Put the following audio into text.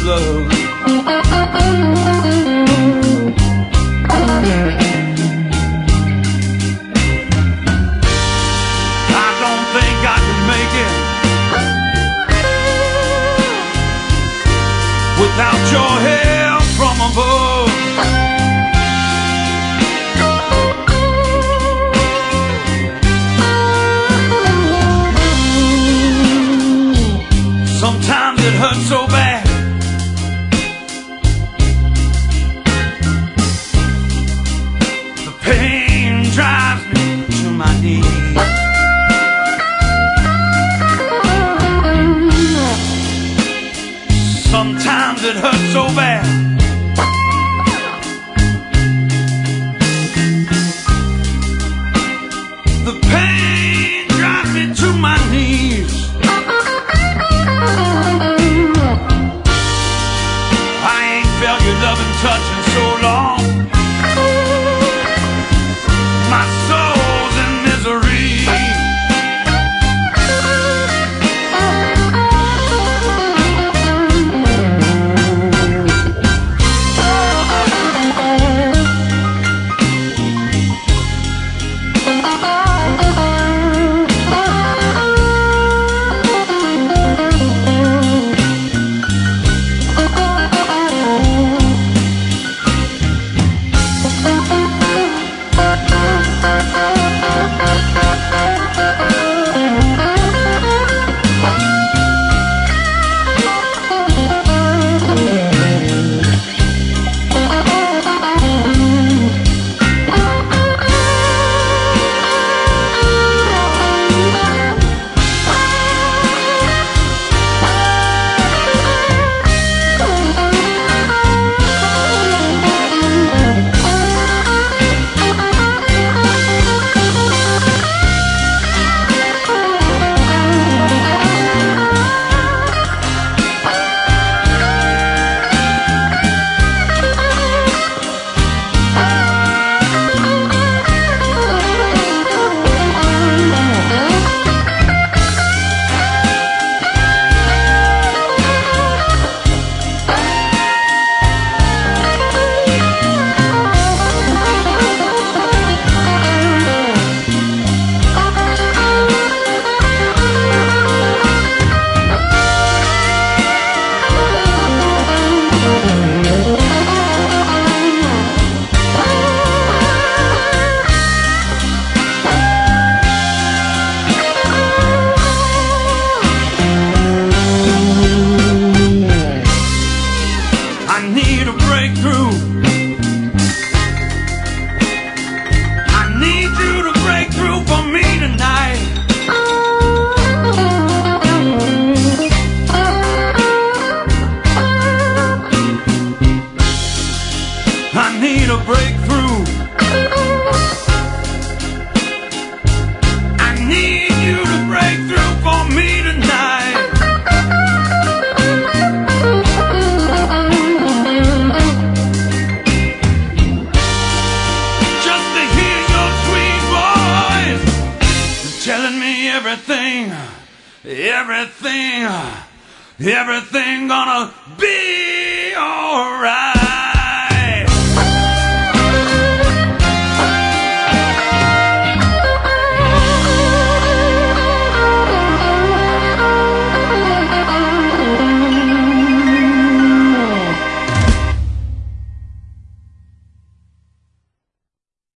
love. I don't think I can make it without your help from above. Sometimes it hurts so bad, the pain drives me to my knees. Sometimes it hurts so bad, the pain drives me to my knees. I ain't felt your love and touch in so long. My soul's in misery. I need a breakthrough. I need you to break through for me tonight. I need a breakthrough. I need you to break through for me tonight. Telling me everything gonna be alright.